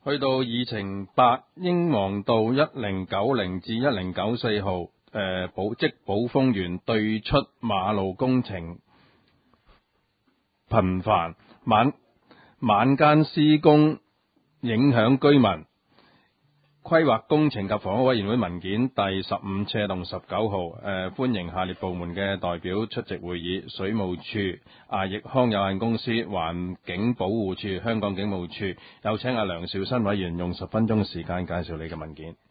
去到議程8英皇道1090至1094號即寶豐園對出馬路工程頻繁，晚間施工影響居民。規劃工程及房屋委員會文件第15/19號，歡迎下列部門嘅代表出席會議：水務署、亞益康有限公司、環境保護署、香港警務處。有請梁兆新委員用10分鐘時間介紹你嘅文件。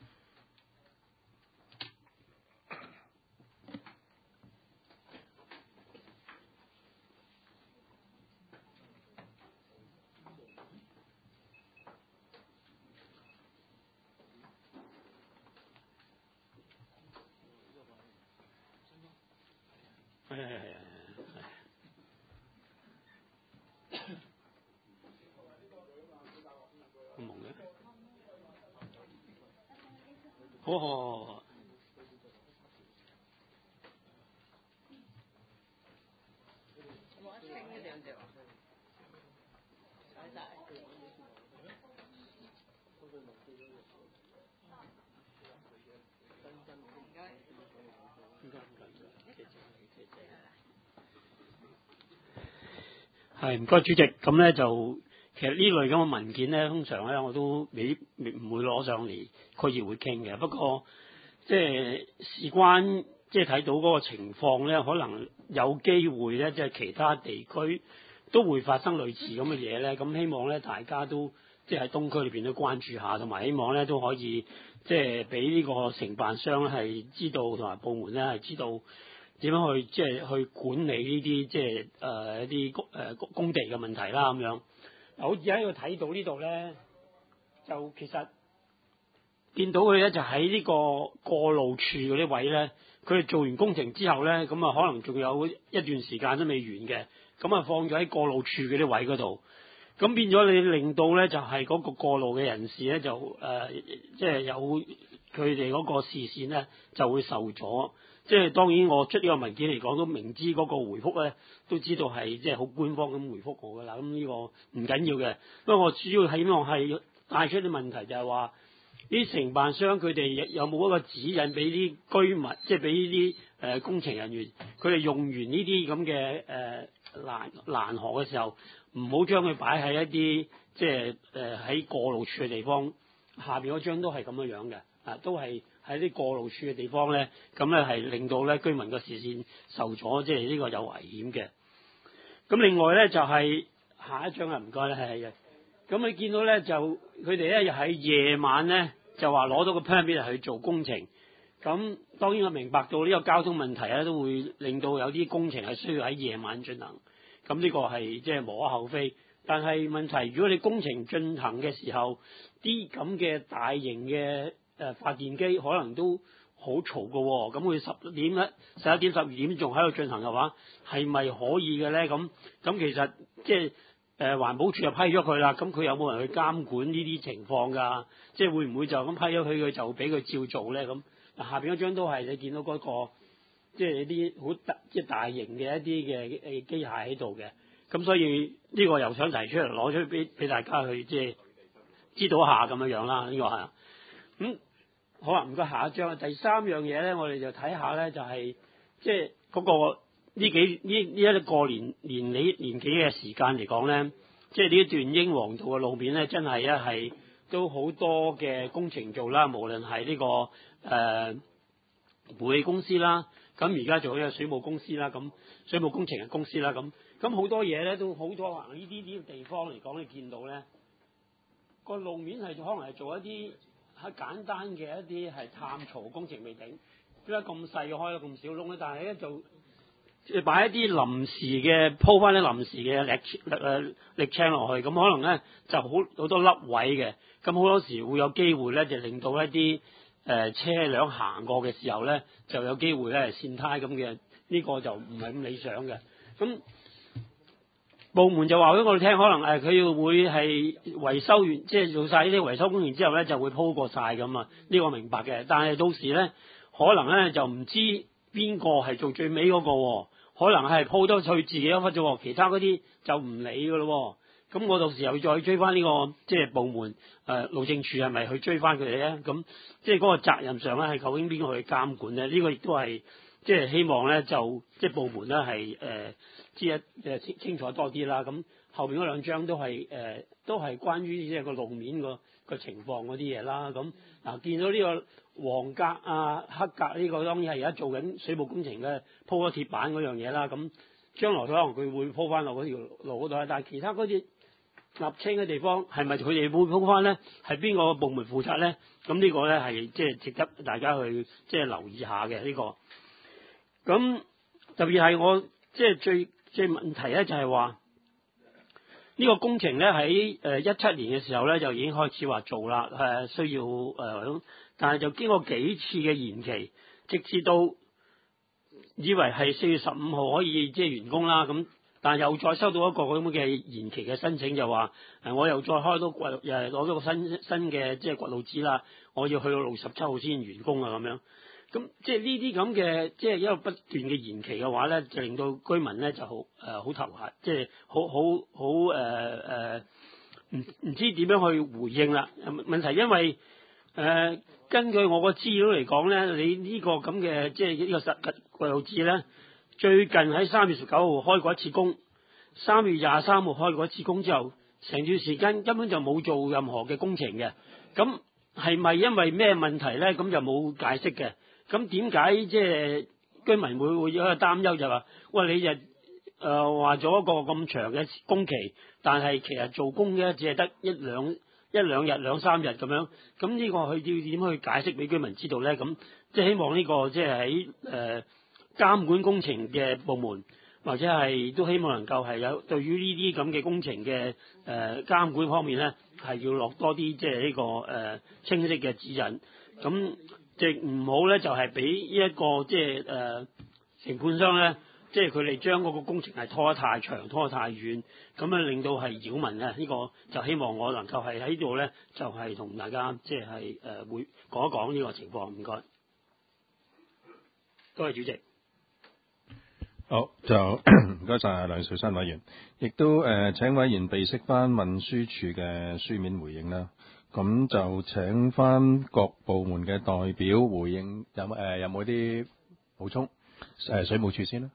好。係唔該主席，咁咧就其實呢類咁嘅文件咧，通常咧我都唔會攞上嚟區議會傾嘅。不過即係事關即係睇到嗰個情況咧，可能有機會咧，即係其他地區都會發生類似咁嘅嘢咧。咁希望咧大家都即係喺東區裏邊都關注下，同埋希望咧都可以即係俾呢個承辦商係知道，同埋部門咧係知道點樣去即係去管理呢啲即係一啲工地嘅問題啦咁樣。好似喺度睇到呢度咧，就其實見到佢咧就喺呢個過路處嗰啲位咧，佢哋做完工程之後咧，咁啊可能仲有一段時間都未完嘅，咁啊放咗喺過路處嗰啲位嗰度，咁變咗你令到咧就係嗰個過路嘅人士咧就即係有佢哋嗰個視線咧就會受阻。即係當然我出呢個文件嚟講都明知嗰個回覆咧都知道係即係好官方咁回覆我噶啦，咁呢個唔緊要嘅。不過我主要係希望係帶出啲問題，就係話啲承辦商佢哋有冇一個指引俾啲居民，即係俾呢啲工程人員，佢哋用完呢啲咁嘅欄河嘅時候，唔好將佢擺喺一啲即係喺過路處嘅地方。下邊嗰張都係咁樣樣嘅，都係喺啲過路處嘅地方咧，咁咧係令到咧居民嘅視線受阻，即係呢個有危險嘅。咁另外咧就係下一張啊，唔該咧係嘅。咁你見到咧就佢哋咧又喺夜晚咧就話攞到個 permit 去做工程。咁當然我明白到呢個交通問題咧都會令到有啲工程係需要喺夜晚進行。咁呢個係即係無可厚非。但係問題，如果你工程進行嘅時候，啲咁嘅大型嘅發電機可能都好嘈㗎喎，咁佢11點、12點仲喺度進行嘅話，係咪可以嘅咧？咁其實即係環保署就批咗佢啦，咁佢有冇人去監管呢啲情況㗎？即係會唔會就咁批咗佢就俾佢照做咧？咁下邊嗰張都係你見到嗰個即係啲好大型嘅一啲嘅機械喺度嘅。咁所以呢個又想提出嚟攞出俾大家去即係知道下咁樣啦，呢個係咁好啊。唔該，下一張第3樣嘢咧，我哋就睇下咧，就係即係嗰個呢一個年幾嘅時間嚟講咧，即係呢一段英皇道嘅路面咧，真係係都好多嘅工程做啦，無論係呢個煤氣公司啦，咁而家做呢個水務公司啦，咁水務工程嘅公司啦，咁好多嘢咧都好多行呢啲地方嚟講，你見到咧個路面係可能係做一啲喺簡單嘅一啲係探槽工程未定，點解咁細開咗咁少窿咧？但係咧就擺一啲臨時嘅鋪翻啲臨時嘅瀝青落去，咁可能咧就好多凹位嘅，咁好多時會有機會咧就令到一啲車輛行過嘅時候咧就有機會咧跣胎咁嘅，呢個就唔係咁理想嘅。咁部門就話俾我哋聽，可能佢會係維修完，即係做晒呢啲維修工程之後咧，就會鋪過晒咁啊。呢個明白嘅，但係到時咧，可能咧就唔知邊個係做最尾嗰個，可能係鋪咗佢自己一忽啫，其他嗰啲就唔理噶咯。 咁我到時又再追翻呢、個即係部門路政署係咪去追翻佢哋咧？咁即係嗰個責任上咧係究竟邊個去監管咧？呢、個亦都係即係希望咧就即係部門咧係知一清楚多啲啦。咁後邊嗰兩張都係都係關於即係個路面個情況嗰啲嘢啦。咁嗱見到呢個黃格啊黑格呢個當然係而家做緊水務工程嘅鋪咗鐵板嗰樣嘢啦。咁將來可能佢會鋪翻落嗰條路嗰度，但係其他嗰啲立清嘅地方係咪佢哋會鋪翻咧？係邊個部門負責咧？咁呢個咧係即係值得大家去即係留意下嘅呢個。咁特別係我即係最問題咧就係話呢個工程咧喺17年嘅時候咧就已經開始話做啦，需要但係就經過幾次嘅延期，直至到以為係4月15號可以即係完工啦。咁但係又再收到一個咁嘅延期嘅申請，就話我又再開多掘攞咗個新嘅即係掘路紙啦，我要去到6月17號先完工啊咁樣。咁即係呢啲咁嘅即係一個不斷嘅延期嘅話咧，就令到居民咧就好頭痕，即係好唔知點樣去回應啦。問題因為根據我個資料嚟講咧，你呢個咁嘅即係呢個掘路紙咧，最近喺3月19號開過一次工，3月23號開過一次工之後，成段時間根本就冇做任何嘅工程嘅。咁係咪因為咩問題咧？咁就冇解釋嘅。咁點解即係居民會有一個擔憂就話，喂，你就話咗一個咁長嘅工期，但係其實做工嘅只係得一兩日兩三日咁樣。咁呢個佢要點去解釋俾居民知道咧？咁即係希望呢個即係喺監管工程嘅部門，或者係都希望能夠係有對於呢啲咁嘅工程嘅監管方面咧，係要落多啲即係呢個清晰嘅指引。咁即係唔好咧，就係俾呢一個即係承判商咧，即係佢哋將嗰個工程係拖得太長、拖得太遠，咁啊令到係擾民啊！呢個就希望我能夠係喺度咧，就係同大家即係會講一講呢個情況。唔該，多謝主席。 好，就唔該晒梁兆新委員，亦都請委員備悉翻運輸署嘅書面回應啦。咁就請翻各部門嘅代表回應，有冇啲補充？水務署先啦。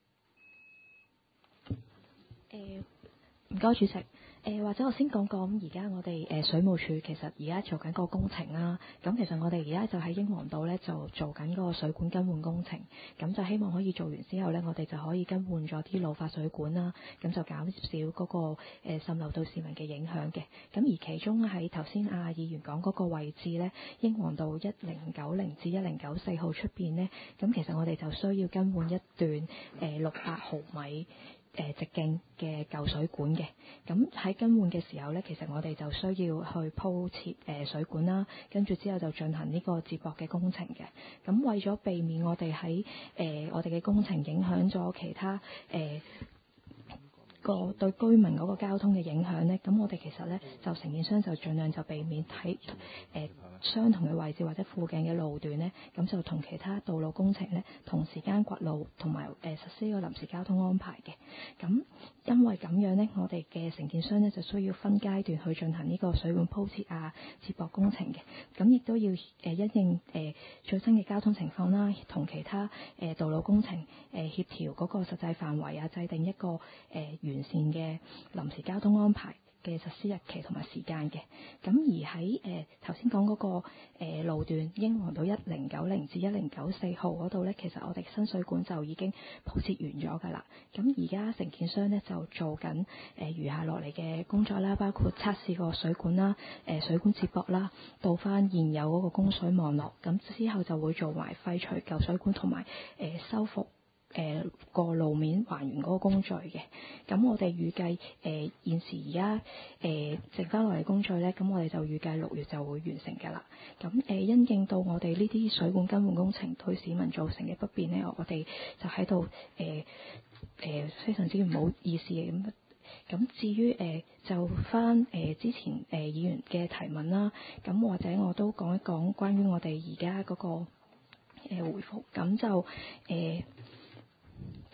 唔該，主席。或者我先講講而家我哋水務署其實而家做緊個工程啦。咁其實我哋而家就喺英皇道咧就做緊嗰個水管更換工程。咁就希望可以做完之後咧，我哋就可以更換咗啲老化水管啦。咁就減少嗰個滲漏對市民嘅影響嘅。咁而其中喺頭先議員講嗰個位置咧，英皇道1090至1094號出邊咧，咁其實我哋就需要更換一段600毫米直徑嘅舊水管嘅。咁喺更換嘅時候咧，其實我哋就需要去鋪設水管啦，跟住之後就進行呢個接駁嘅工程嘅。咁為咗避免我哋喺我哋嘅工程影響咗其他個對居民嗰個交通嘅影響咧，咁我哋其實咧就承建商就盡量就避免喺相同嘅位置或者附近嘅路段咧，咁就同其他道路工程咧同時間掘路同埋實施個臨時交通安排嘅。咁因為咁樣咧，我哋嘅承建商咧就需要分階段去進行呢個水管鋪設接駁工程嘅。咁亦都要因應最新嘅交通情況啦，同其他道路工程協調嗰個實際範圍制定一個完善嘅臨時交通安排嘅實施日期同埋時間嘅。咁而喺頭先講嗰個路段英皇道1090至1094號嗰度咧，其實我哋新水管就已經鋪設完咗㗎啦。咁而家承建商咧就做緊餘下落嚟嘅工作啦，包括測試個水管啦、水管接駁啦，到翻現有嗰個供水網絡。咁之後就會做埋廢除舊水管同埋修復個路面還原嗰個工序嘅。咁我哋預計現時而家剩翻落嚟工序咧，咁我哋就預計6月就會完成㗎啦。咁因應到我哋呢啲水管更換工程對市民造成嘅不便咧，我哋就喺度非常之唔好意思嘅咁。咁至於就翻之前議員嘅提問啦，咁或者我都講一講關於我哋而家嗰個回覆。咁就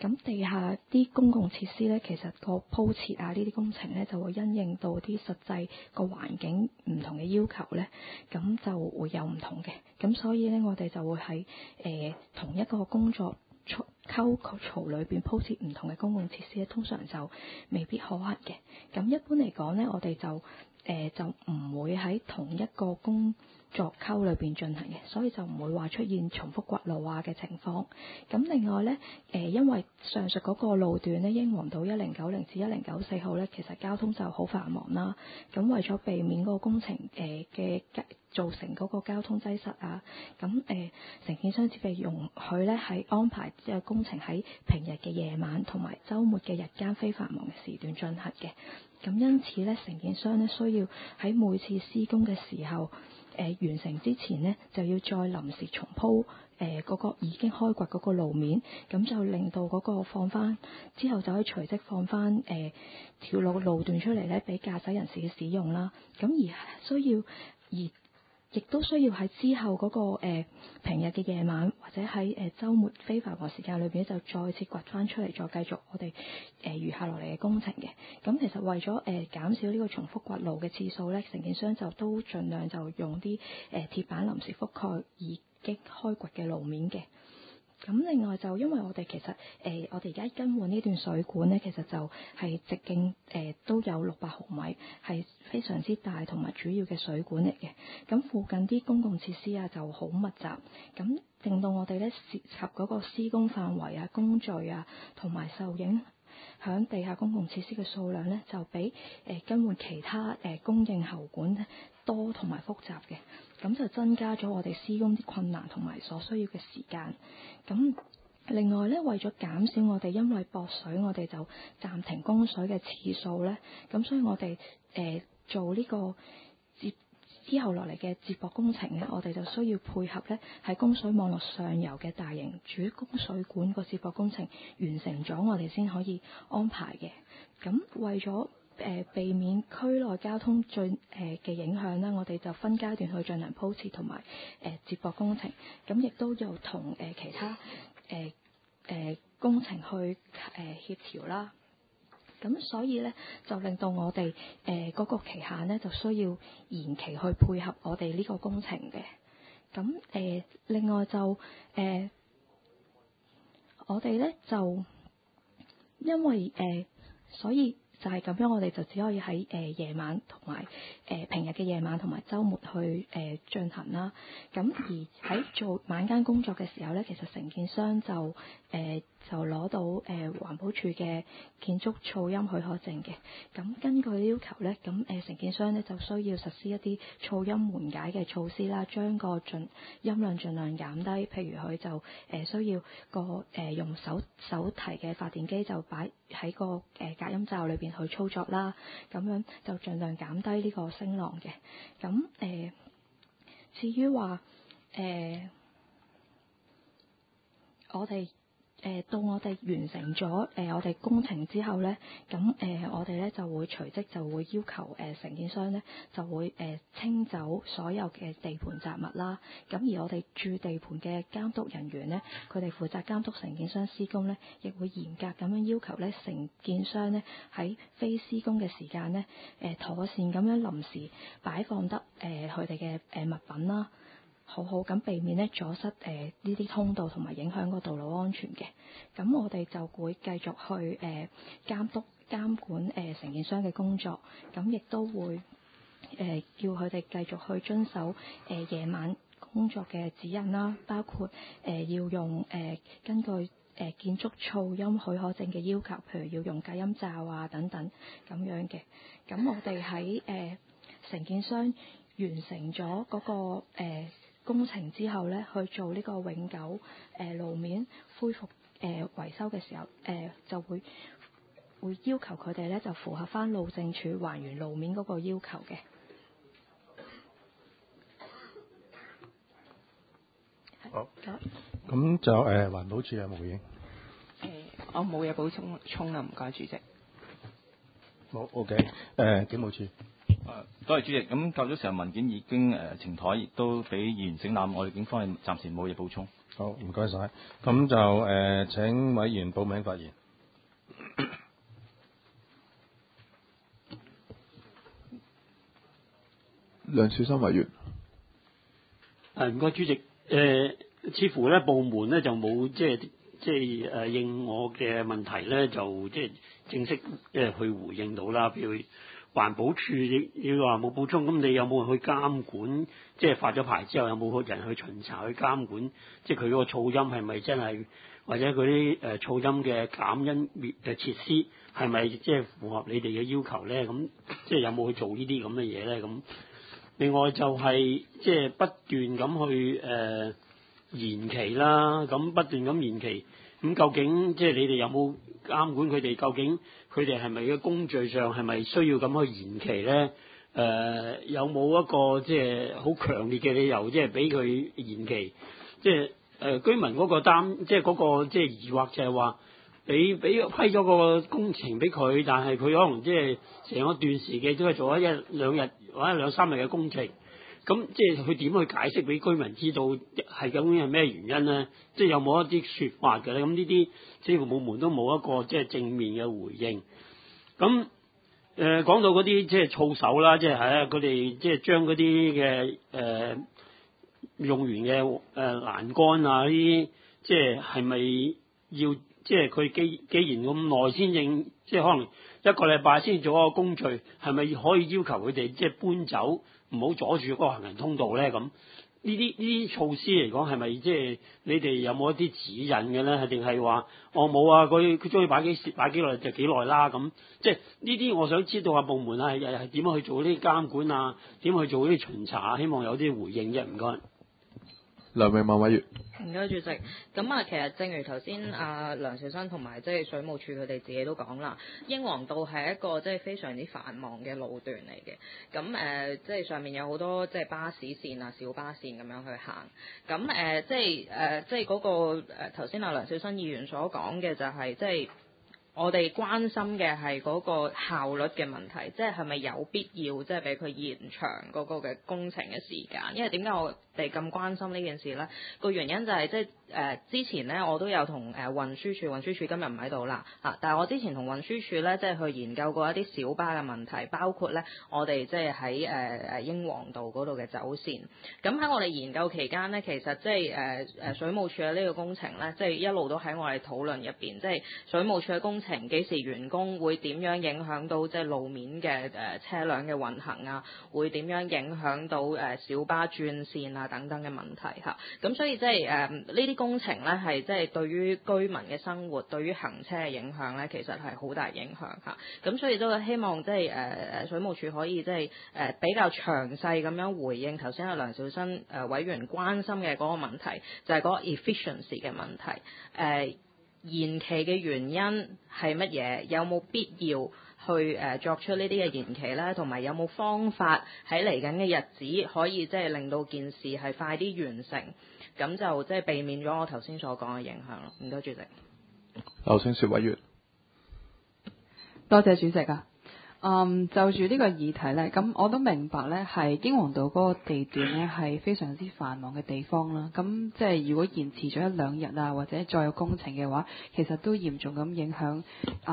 咁地下啲公共設施咧，其實個鋪設啊呢啲工程咧，就會因應到啲實際個環境唔同嘅要求咧，咁就會有唔同嘅。咁所以咧，我哋就會喺同一個工作溝槽裏邊鋪設唔同嘅公共設施咧，通常就未必可行嘅。咁一般嚟講咧，我哋就唔會喺同一個工作溝裏邊進行嘅，所以就唔會話出現重複掘路嘅情況。咁另外咧，因為上述嗰個路段咧，英皇道1090至1094號咧，其實交通就好繁忙啦。咁為咗避免嗰個工程嘅造成嗰個交通擠塞啊，咁承建商只係容許咧係安排即係工程喺平日嘅夜晚同埋週末嘅日間非繁忙嘅時段進行嘅。咁因此咧，承建商咧需要喺每次施工嘅時候，完成之前呢，就要再臨時重鋪嗰個已經開掘嗰個路面，咁就令到嗰個放翻之後就可以隨即放翻條路段出嚟咧，俾駕駛人士嘅使用啦。咁亦都需要喺之後嗰個平日嘅夜晚或者喺週末非繁忙時間裏邊就再次掘翻出嚟，再繼續我哋餘下落嚟嘅工程嘅。咁其實為咗減少呢個重複掘路嘅次數咧，承建商就都盡量就用啲鐵板臨時覆蓋已經開掘嘅路面嘅。咁另外就因為我哋其實我哋而家更換呢段水管咧，其實就係直徑都有600毫米，係非常之大同埋主要嘅水管嚟嘅。咁附近啲公共設施啊就好密集，咁令到我哋咧涉及嗰個施工範圍啊、工序啊同埋受影響地下公共設施嘅數量咧，就比更換其他供應喉管多同埋複雜嘅。咁就增加咗我哋施工啲困難同埋所需要嘅時間。咁另外咧，為咗減少我哋因為駁水我哋就暫停供水嘅次數咧，咁所以我哋做呢個之後落嚟嘅接駁工程咧，我哋就需要配合咧喺供水網絡上游嘅大型主供水管個接駁工程完成咗，我哋先可以安排嘅。咁為咗避免區內交通嘅影響啦，我哋就分階段去進行鋪設同埋接駁工程，咁亦都有同其他工程去協調啦。咁所以咧就令到我哋嗰個期限咧就需要延期去配合我哋呢個工程嘅。咁另外就我哋咧就因為所以就係咁樣，我哋就只可以喺夜晚同埋平日嘅夜晚同埋週末去進行啦。咁而喺做晚間工作嘅時候咧，其實承建商就攞到環保署嘅建築噪音許可證嘅。咁根據要求咧，咁承建商咧就需要實施一啲噪音緩解嘅措施啦，將個音量盡量減低。譬如佢就需要用手提嘅發電機就擺喺個隔音罩裏邊去操作啦，咁樣就盡量減低呢個聲浪嘅。咁至於話我哋到我哋完成咗我哋工程之後咧，咁我哋咧就會隨即就會要求承建商咧就會清走所有嘅地盤雜物啦。咁而我哋駐地盤嘅監督人員咧，佢哋負責監督承建商施工咧，亦會嚴格咁樣要求咧承建商咧喺非施工嘅時間咧妥善咁樣臨時擺放得佢哋嘅物品啦。好咁避免咧阻塞呢啲通道同埋影響個道路安全嘅。咁我哋就會繼續去監管承建商嘅工作，咁亦都會叫佢哋繼續去遵守夜晚工作嘅指引啦，包括要用根據建築噪音許可證嘅要求，譬如要用隔音罩啊等等咁樣嘅。咁我哋喺承建商完成咗嗰個工程之後咧，去做呢個永久路面恢復維修嘅時候，就會要求佢哋咧就符合翻路政署還原路面嗰個要求嘅。 好，咁就環保署有冇回應？ 我冇嘢補充啦，唔該主席。 冇 OK，警務處。 多謝主席。咁較早時候文件已經呈台，亦都俾議員整覽，我哋警方係暫時冇嘢補充。 好，唔該晒。咁就請委員報名發言。 梁兆新委員。 唔該主席。似乎咧部門咧就冇即係應我嘅問題咧，就即係正式去回應到啦。譬如環保署你話冇補充，咁你有冇去監管？即係發咗牌之後有冇人去巡查去監管？即係佢嗰個噪音係咪真係，或者嗰啲噪音嘅減音滅嘅設施係咪即係符合你哋嘅要求咧？咁即係有冇去做呢啲咁嘅嘢咧？咁另外就係即係不斷咁去延期啦，咁不斷咁延期，咁究竟即係你哋有冇監管佢哋？究竟佢哋係咪嘅工序上係咪需要咁去延期咧？有冇一個即係好強烈嘅理由，即係俾佢延期？即係居民嗰個即係嗰個即係疑惑就係話，俾批咗個工程俾佢，但係佢可能即係成個段時嘅都係做咗1-2日或者2-3日嘅工程。咁即係佢點去解釋俾居民知道係究竟係咩原因咧？即係有冇一啲説法嘅咧？咁呢啲政府部門都冇一個即係正面嘅回應。咁講到嗰啲即係操守啦，即係佢哋即係將嗰啲嘅用完嘅欄杆啊呢啲，即係咪要即係佢既然咁耐先應，即係可能1個禮拜先做一個工序，係咪可以要求佢哋即係搬走？唔好阻住嗰個行人通道咧，咁呢啲措施嚟講係咪即係你哋有冇一啲指引嘅咧？定係話我冇啊？佢中意擺幾耐就幾耐啦？咁即係呢啲我想知道下部門係點樣去做呢啲監管啊？點去做呢啲巡查？希望有啲回應啫。唔該。 梁永猛委員。 唔該主席。咁啊，其實正如頭先梁兆新同埋即係水務署佢哋自己都講啦，英皇道係一個即係非常之繁忙嘅路段嚟嘅。咁即係上面有好多即係巴士線啊、小巴線咁樣去行。咁即係嗰個頭先梁兆新議員所講嘅就係即係我哋關心嘅係嗰個效率嘅問題，即係咪有必要即係俾佢延長嗰個嘅工程嘅時間？因為點解我哋咁關心呢件事呢？個原因就係即係之前呢，我都有同運輸署今日唔喺度啦但係我之前同運輸署呢，即係去研究過一啲小巴嘅問題，包括呢我哋即係喺英皇道嗰度嘅走線。咁喺我哋研究期間呢，其實即係水務署嘅呢個工程呢，即係一路都喺我哋討論入邊，即係水務署嘅工程幾時完工，會點樣影響到即係路面嘅車輛嘅運行啊，會點樣影響到小巴轉線啊等等嘅問題嚇。咁所以即係呢啲工程咧係即係對於居民嘅生活，對於行車嘅影響咧，其實係好大影響嚇。咁所以都希望即係水務署可以即係比較詳細咁樣回應頭先阿梁兆新委員關心嘅嗰個問題，就係嗰個 efficiency 嘅問題。延期嘅原因係乜嘢？有冇必要去作出呢啲嘅延期咧？同埋有冇方法喺嚟緊嘅日子可以即係令到件事係快啲完成？咁就即係避免咗我頭先所講嘅影響咯。唔該，主席。 劉聖雪委員。 多謝主席啊。就住呢個議題呢，咁我都明白呢係英皇道嗰個地段呢係非常之繁忙嘅地方啦。咁即係如果延遲咗1-2日啊，或者再有工程嘅話，其實都嚴重咁影響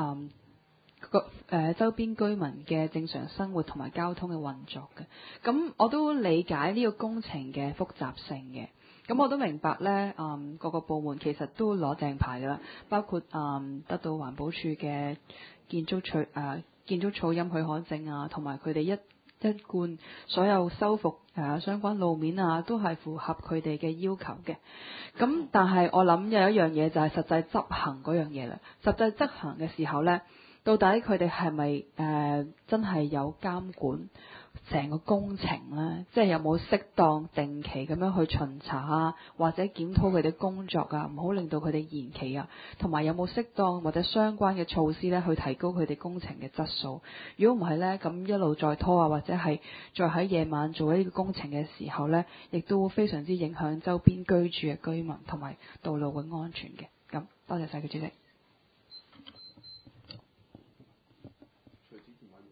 周邊居民嘅正常生活同埋交通嘅運作嘅。咁我都理解呢個工程嘅複雜性嘅。咁我都明白呢，各個部門其實都攞正牌㗎啦，包括得到環保署嘅建築噪音許可證啊，同埋佢哋一貫所有修復相關路面啊，都係符合佢哋嘅要求嘅。咁但係我諗有一樣嘢就係實際執行嗰樣嘢啦。實際執行嘅時候呢，到底佢哋係咪真係有監管成個工程呢？即係有冇適當定期咁樣去巡查啊，或者檢討佢哋工作啊，唔好令到佢哋延期啊，同埋有冇適當或者相關嘅措施呢，去提高佢哋工程嘅質素？如果唔係呢，咁一路再拖啊，或者係再喺夜晚做呢個工程嘅時候呢，亦都會非常之影響周邊居住嘅居民同埋道路嘅安全嘅。咁多謝晒佢主席。 徐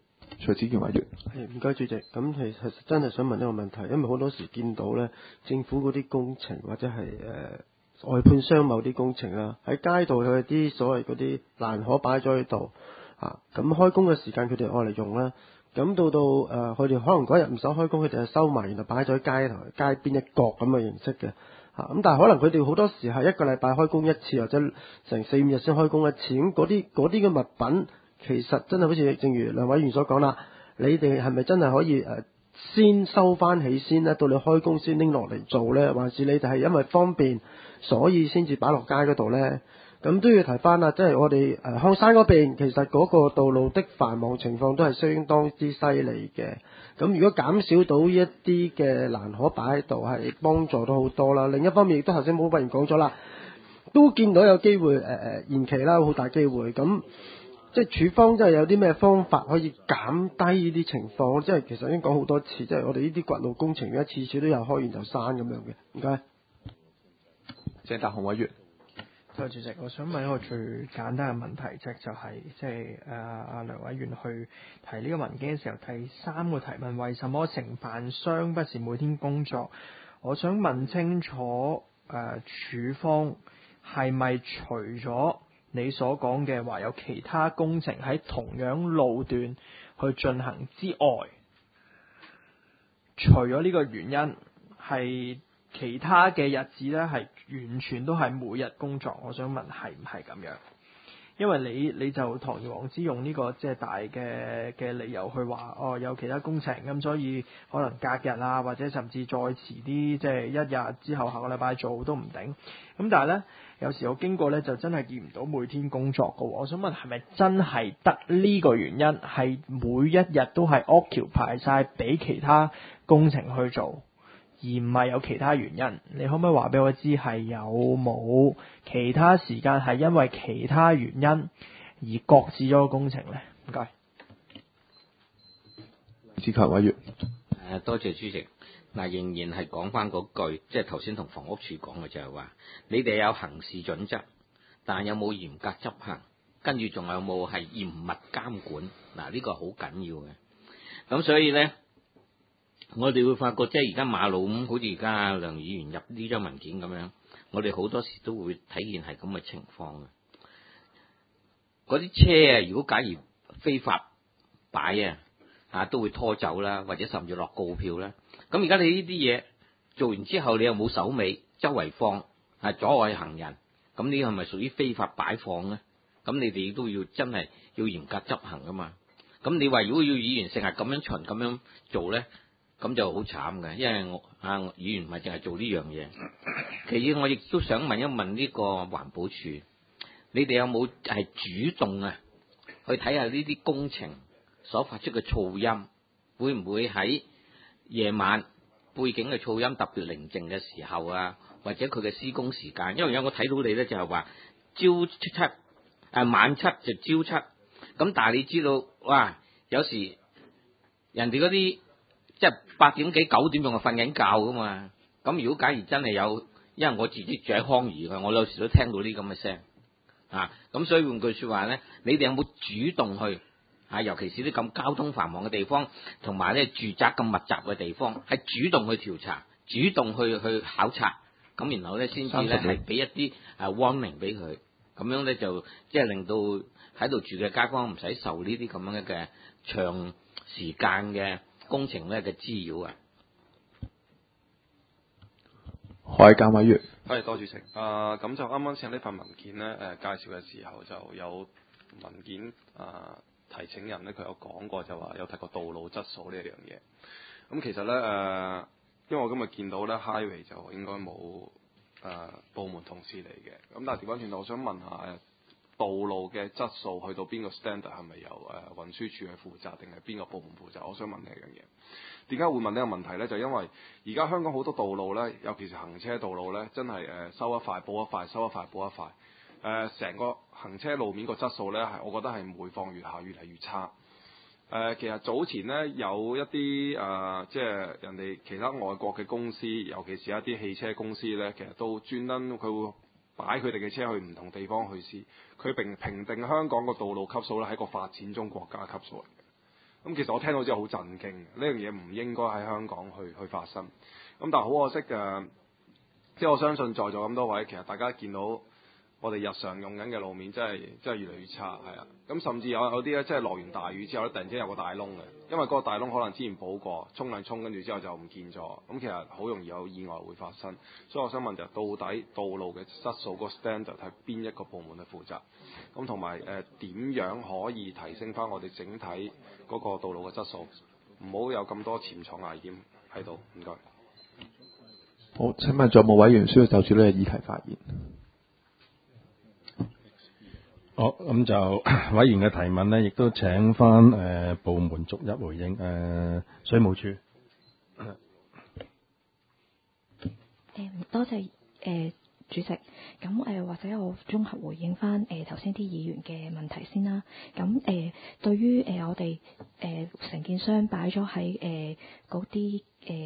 徐子健委員。 唔該主席，咁其實真係想問一個問題，因為好多時見到咧，政府嗰啲工程或者係外判商某啲工程啦，喺街道有啲所謂嗰啲欄河擺咗喺度啊，咁開工嘅時間佢哋愛嚟用啦，咁到佢哋可能嗰日唔使開工，佢哋就收埋，然後擺咗喺街頭街邊一角咁嘅形式嘅。咁但係可能佢哋好多時係一個禮拜開工一次，或者成4-5日先開工一次。咁嗰啲嘅物品，其實真係好似正如梁委員所講啦，你哋係咪真係可以先收翻起先咧？到你開工先拎落嚟做咧，還是你哋係因為方便所以先至擺落街嗰度咧？咁都要提翻啦，即係我哋漢山嗰邊，其實嗰個道路的繁忙情況都係相當之犀利嘅。咁如果減少到一啲嘅欄河擺喺度，係幫助到好多啦。另一方面亦都頭先冇委員講咗啦，都見到有機會延期啦，好大機會。咁即係處方真係有啲咩方法可以減低呢啲情況？即係其實已經講好多次，即係我哋呢啲掘路工程，一次次都有開完就閂咁樣嘅。唔該。 鄭達鴻委員。 多謝主席，我想問一個最簡單嘅問題，就係即係阿梁委員去提呢個文件嘅時候，第3個提問，為什麼承辦商不是每天工作？我想問清楚，處方係咪除咗你所講嘅話有其他工程喺同樣路段去進行之外，除咗呢個原因係其他嘅日子呢，係完全都係每日工作？我想問係唔係咁樣？因為你就堂而皇之用呢個即係大嘅理由去話有其他工程，咁所以可能隔日啊，或者甚至再遲啲，即係1日之後下個禮拜做都唔定。咁但係呢，有時我經過呢，就真係見唔到每天工作㗎喎。我想問係咪真係得呢個原因，係每一日都係 occupy 晒俾其他工程去做？而唔係有其他原因？你可唔可以話俾我知係有冇其他時間係因為其他原因而擱置咗個工程呢？唔該。 志強委員。 多謝主席。仍然係講翻嗰句，即係頭先同房屋署講嘅就係話，你哋有行事準則，但有冇嚴格執行？跟住仲有冇係嚴密監管？呢個好緊要嘅。咁所以呢，我哋會發覺，即係而家馬路咁，好似而家梁議員入呢張文件咁樣，我哋好多時都會體現係咁嘅情況嘅。嗰啲車啊，如果假如非法擺都會拖走啦，或者甚至落告票啦。咁而家你呢啲嘢做完之後，你又冇手尾，周圍放阻礙行人，咁呢個係咪屬於非法擺放咧？咁你哋都要真係要嚴格執行噶嘛？咁你話如果要議員成日咁樣巡咁樣做咧，咁就好慘嘅，因為議員唔係淨係做呢樣嘢。其次，我亦都想問一問呢個環保署，你哋有冇係主動去睇下呢啲工程所發出嘅噪音，會唔會喺夜晚背景嘅噪音特別寧靜嘅時候或者佢嘅施工時間？因為我睇到你咧就係話朝7晚7就朝7，咁但係你知道有時人哋嗰啲即係8點幾9點仲係瞓緊覺噶嘛。咁如果假如真係有，因為我自己住喺康怡嘅，我有時都聽到啲咁嘅聲咁所以換句說話咧，你哋有冇主動去尤其是啲咁交通繁忙嘅地方，同埋咧住宅咁密集嘅地方，係主動去調查，主動去考察，咁然後咧先至咧係俾一啲warning俾佢，咁樣咧就即係令到喺度住嘅街坊唔使受呢啲咁樣嘅長時間嘅工程咧嘅滋擾海監委員。 多謝主席。咁就啱啱請呢份文件咧介紹嘅時候，就有文件提請人咧，佢有講過就話有提過道路質素呢一樣嘢。咁其實咧因為我今日見到咧 highway 就應該冇部門同事嚟嘅。咁但係調翻轉頭，我想問下道路嘅質素去到邊個 standard 係咪由運輸署去負責，定係邊個部門負責？我想問呢一樣嘢。點解會問呢個問題咧？就因為而家香港好多道路咧，尤其是行車道路咧，真係收一塊補一塊，收一塊補一塊。成個行車路面個質素咧，我覺得係每況愈下，越嚟越差。其實早前咧有一啲即係人哋其他外國嘅公司，尤其是一啲汽車公司咧，其實都專登佢會擺佢哋嘅車去唔同地方去試，佢評定香港個道路級數咧係一個發展中國家級數嚟嘅。 咁其實我聽到之後好震驚，呢樣嘢唔應該喺香港去發生。咁但係好可惜嘅，即係我相信在座咁多位，其實大家見到我哋日常用緊嘅路面真係越嚟越差，係啊。咁甚至有啲咧，即係落完大雨之後咧，突然之間有個大窿嘅，因為嗰個大窿可能之前補過，沖涼沖跟住之後就唔見咗。咁其實好容易有意外會發生。所以我想問就係到底道路嘅質素個 standard 係邊一個部門去負責？咁同埋點樣可以提升翻我哋整體嗰個道路嘅質素，唔好有咁多潛藏危險喺度。唔該。 好，請問仲有冇委員需要就住呢個議題發言？ 好，咁就委員嘅提問呢，亦都請翻部門逐一回應。水務署。 多謝主席。咁或者我綜合回應翻頭先啲議員嘅問題先啦。咁對於我哋承建商擺咗喺嗰啲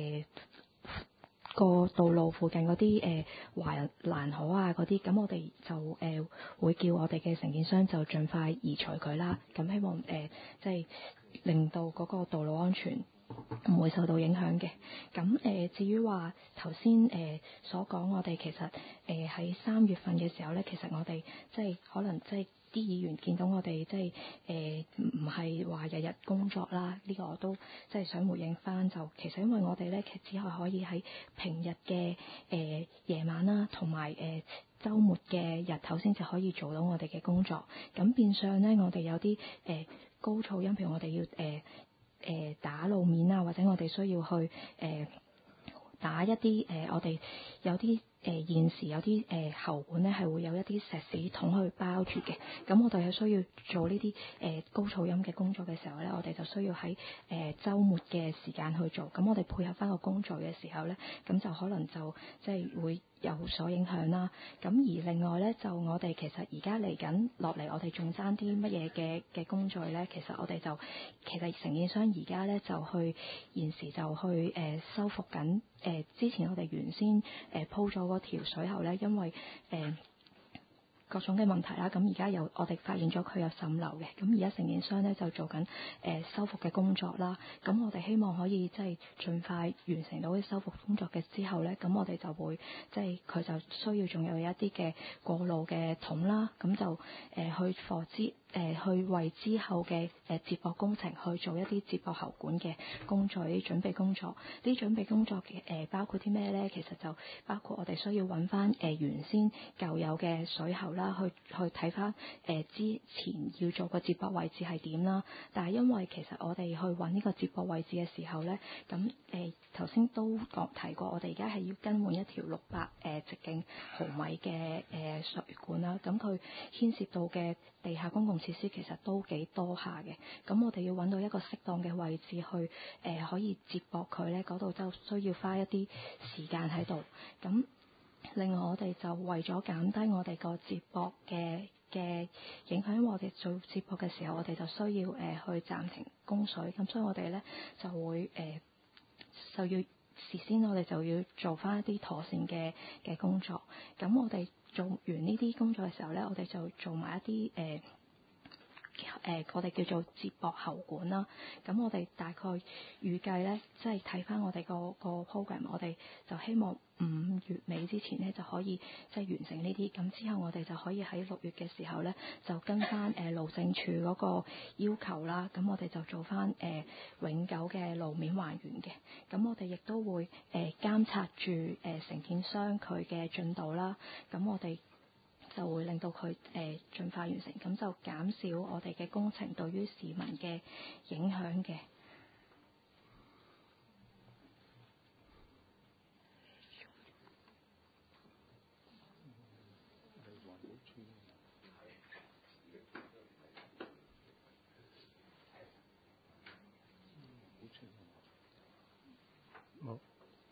個道路附近嗰啲環欄河啊嗰啲，咁我哋就會叫我哋嘅承建商就盡快移除佢啦。咁希望即係令到嗰個道路安全唔會受到影響嘅。咁至於話頭先所講，我哋其實喺3月份嘅時候咧，其實我哋即係可能即係啲議員見到我哋即係唔係話日日工作啦，呢個我都即係想回應翻。就其實因為我哋咧，其實只係可以喺平日嘅夜晚啦，同埋週末嘅日頭先至可以做到我哋嘅工作。咁變相咧，我哋有啲高噪音，譬如我哋要打路面啊，或者我哋需要去打一啲我哋有啲現時有啲喉管咧係會有一啲石屎筒去包住嘅。咁我哋係需要做呢啲高噪音嘅工作嘅時候咧，我哋就需要喺週末嘅時間去做。咁我哋配合翻個工序嘅時候咧，咁就可能就即係會有所影響啦。咁而另外咧，就我哋其實而家嚟緊落嚟，我哋仲爭啲乜嘢嘅工序咧？其實我哋就其實承建商而家咧就去現時就去修復緊之前我哋原先鋪咗嗰條水喉咧，因為各種嘅問題啦，咁而家我哋發現咗佢有滲漏嘅，咁而家承建商咧就做緊修復嘅工作啦。咁我哋希望可以即係盡快完成到啲修復工作嘅之後咧，咁我哋就會即係佢就需要仲有一啲嘅過路嘅桶啦，咁就去為之後嘅接駁工程去做一啲接駁喉管嘅工序、準備工作。啲準備工作嘅包括啲咩咧？其實就包括我哋需要揾翻原先舊有嘅水喉啦，去睇翻之前要做個接駁位置係點啦。但係因為其實我哋去揾呢個接駁位置嘅時候咧，咁頭先都提過，我哋而家係要更換一條600直徑毫米嘅水管啦。咁佢牽涉到嘅地下公共設施其實都幾多下嘅。咁我哋要揾到一個適當嘅位置去可以接駁佢咧，嗰度就需要花一啲時間喺度。咁另外我哋就為咗減低我哋個接駁嘅影響，因為我哋做接駁嘅時候，我哋就需要去暫停供水。咁所以我哋咧就會就要事先我哋就要做翻一啲妥善嘅工作。咁我哋做完呢啲工作嘅時候咧，我哋就做埋一啲我哋叫做接駁喉管啦。咁我哋大概預計咧，即係睇翻我哋個 program， 我哋就希望5月尾之前咧就可以即係完成呢啲。咁之後我哋就可以喺6月嘅時候咧就跟翻路政署嗰個要求啦。咁我哋就做翻永久嘅路面還原嘅。咁我哋亦都會監察住承建商佢嘅進度啦。咁我哋就會令到佢盡快完成，咁就減少我哋嘅工程對於市民嘅影響嘅。 好，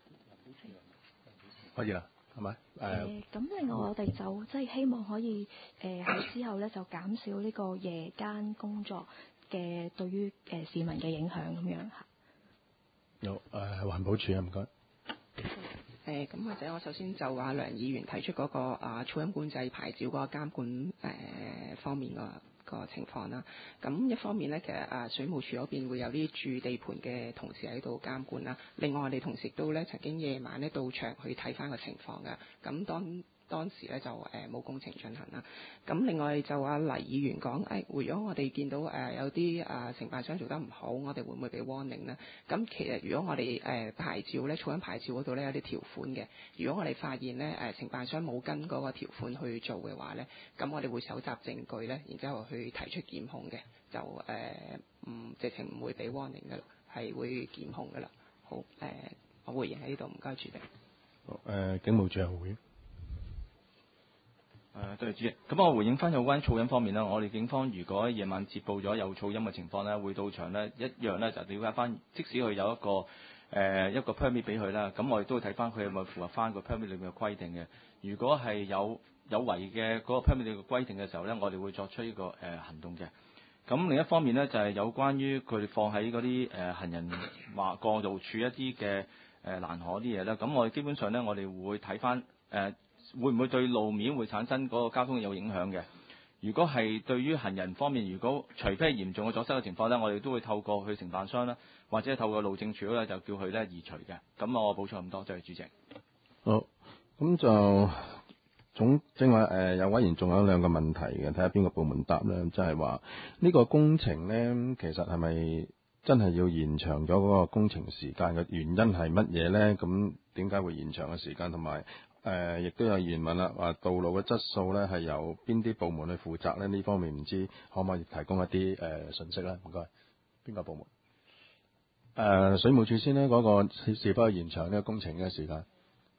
可以啦，係咪？ 咁另外我哋就即係希望可以喺之後咧就減少呢個夜間工作嘅對於市民嘅影響咁樣嚇。 有環保署啊，唔該。 咁或者我首先就話梁議員提出嗰個噪音管制牌照嗰個監管方面個情況啦。咁一方面咧，其實水務署嗰邊會有啲駐地盤嘅同事喺度監管啦。另外我哋同事亦都咧曾經夜晚咧到場去睇翻個情況㗎。咁當時咧就冇工程進行啦。咁另外就黎議員講，如果我哋見到有啲承辦商做得唔好，我哋會唔會俾 warning 呢？咁其實如果我哋牌照咧，儲緊牌照嗰度咧有啲條款嘅。如果我哋發現咧承辦商冇跟嗰個條款去做嘅話咧，咁我哋會搜集證據咧，然之後去提出檢控嘅，就直情唔會俾 warning 嘅，係會檢控㗎啦。好，我回應喺呢度，唔該主席。 警務處有回應。 對主席，咁我回應翻有關噪音方面啦。我哋警方如果夜晚接報咗有噪音嘅情況咧，會到場咧一樣咧就了解翻，即使佢有一個 permit 俾佢啦，咁我哋都會睇翻佢係咪符合翻個 permit 裏面嘅規定嘅。如果係有違嘅嗰個 permit 裏嘅規定嘅時候咧，我哋會作出呢個行動嘅。咁另一方面咧就係有關於佢哋放喺嗰啲行人過道處一啲嘅欄河啲嘢咧，咁我哋基本上咧我哋會睇翻會唔會對路面會產生嗰個交通有影響嘅？如果係對於行人方面，除非係嚴重嘅阻塞嘅情況咧，我哋都會透過去承辦商啦，或者透過路政署咧，就叫佢咧移除嘅。咁我補充咁多，多謝主席。 好，咁就正話有委員仲有兩個問題嘅，睇下邊個部門答咧，就係話呢個工程咧，其實係咪真係要延長咗嗰個工程時間嘅原因係乜嘢咧？咁點解會延長嘅時間？同埋亦都有議員問啦，話道路嘅質素咧係由邊啲部門去負責咧？呢方面唔知可唔可以提供一啲信息咧？唔該，邊個部門？水務署先咧，嗰個是否延長呢個工程嘅時間？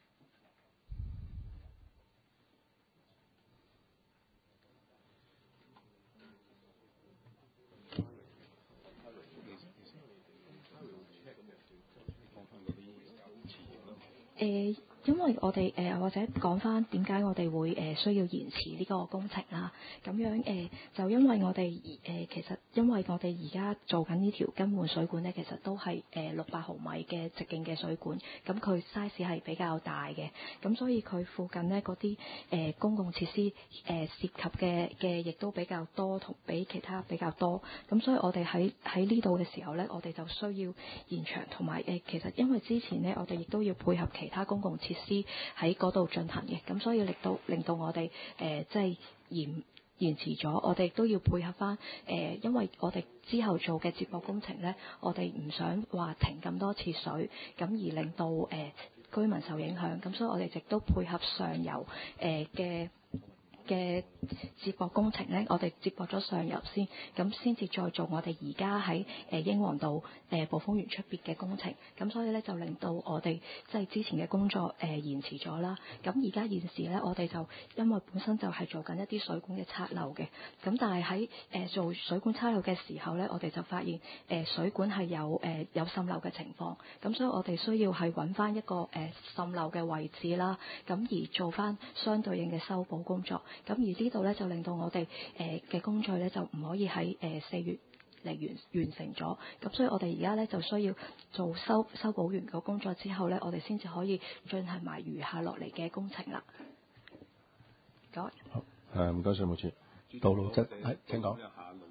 因為我哋或者講翻點解我哋會需要延遲呢個工程啦，咁樣就因為我哋其實因為我哋而家做緊呢條更換水管咧，其實都係600毫米嘅直徑嘅水管，咁佢 size 係比較大嘅，咁所以佢附近呢嗰啲公共設施涉及嘅亦都比較多，同比其他比較多，咁所以我哋喺呢度嘅時候咧，我哋就需要延長，同埋其實因為之前咧，我哋亦都要配合其他公共設施喺嗰度進行嘅，咁所以令到我哋即係延遲咗，我哋都要配合翻因為我哋之後做嘅接駁工程咧，我哋唔想話停咁多次水，咁而令到居民受影響，咁所以我哋亦都配合上游嘅接駁工程咧，我哋接駁咗上游先，咁先至再做我哋而家喺英皇道寶豐園出邊嘅工程，咁所以咧就令到我哋即係之前嘅工作延遲咗啦。咁而家現時咧，我哋就因為本身就係做緊一啲水管嘅測漏嘅，咁但係喺做水管測漏嘅時候咧，我哋就發現水管係有滲漏嘅情況，咁所以我哋需要係揾翻一個滲漏嘅位置啦，咁而做翻相對應嘅修補工作。咁而呢度咧就令到我哋嘅工序咧就唔可以喺4月嚟完成咗，咁所以我哋而家咧就需要做修補完個工作之後咧，我哋先至可以進行埋餘下落嚟嘅工程啦。唔該。 好，唔該水務署。道路質係請講。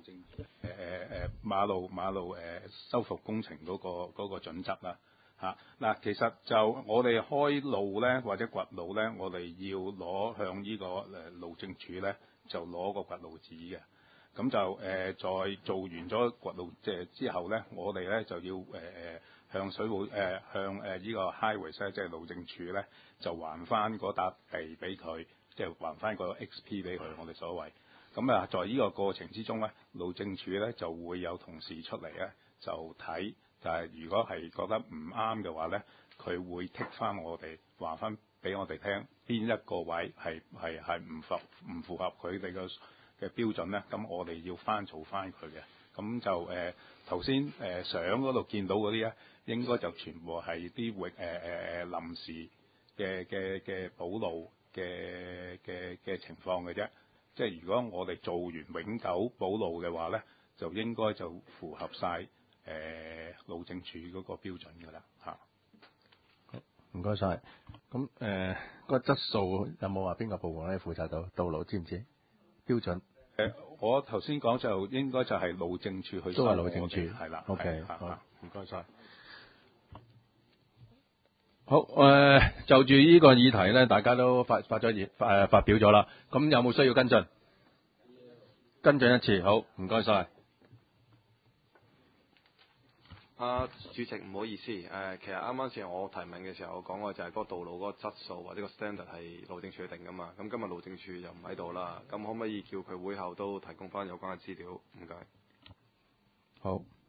馬路修復工程嗰個準則啦。嗱，其實就我哋開路咧，或者掘路咧，我哋要攞向呢個路政署咧，就攞個掘路紙嘅。咁就在做完咗掘路之後咧，我哋咧就要向水務向呢個 highways 咧，即係路政署咧，就還翻嗰笪地俾佢，即係還翻個 XP 俾佢，我哋所謂。咁啊，在呢個過程之中咧，路政署咧就會有同事出嚟咧，就睇。就係如果係覺得唔啱嘅話咧，佢會剔翻我哋，話翻俾我哋聽邊一個位係唔符合佢哋嘅標準咧，咁我哋要翻做翻佢嘅。咁就頭先相嗰度見到嗰啲咧，應該就全部係啲臨時嘅補路嘅情況嘅啫。即係如果我哋做完永久補路嘅話咧，就應該就符合晒路政署嗰個標準㗎啦嚇。 唔該晒。咁個質素有冇話邊個部門咧負責到道路？知唔知標準？ 我頭先講就應該就係路政署去都係路政署係啦。 OK， 係好，唔該晒。好，就住呢個議題咧，大家都發表咗啦。咁有冇需要跟進？跟進一次，好，唔該晒。 主席唔好意思，其實啱啱先我提問嘅時候，我講過就係嗰個道路嗰個質素或者個 standard 係路政署定噶嘛。咁今日路政署又唔喺度啦，咁可唔可以叫佢會後都提供翻有關嘅資料？唔該。 好。